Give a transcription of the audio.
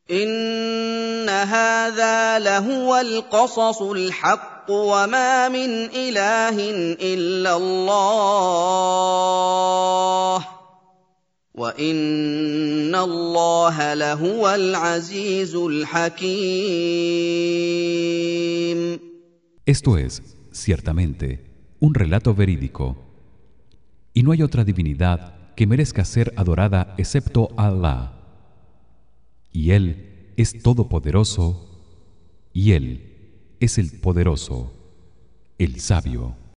إِنَّ هَٰذَا لَهُوَ الْقَصَصُ الْحَقُّ وَمَا مِنْ إِلَٰهٍ إِلَّا اللَّهُ وَإِنَّ اللَّهَ لَهُوَ الْعَزِيزُ الْحَكِيمُ. Esto es, ciertamente, un relato verídico. Y no hay otra divinidad que merezca ser adorada excepto Allah. Y él es todopoderoso, y él es el poderoso, el sabio.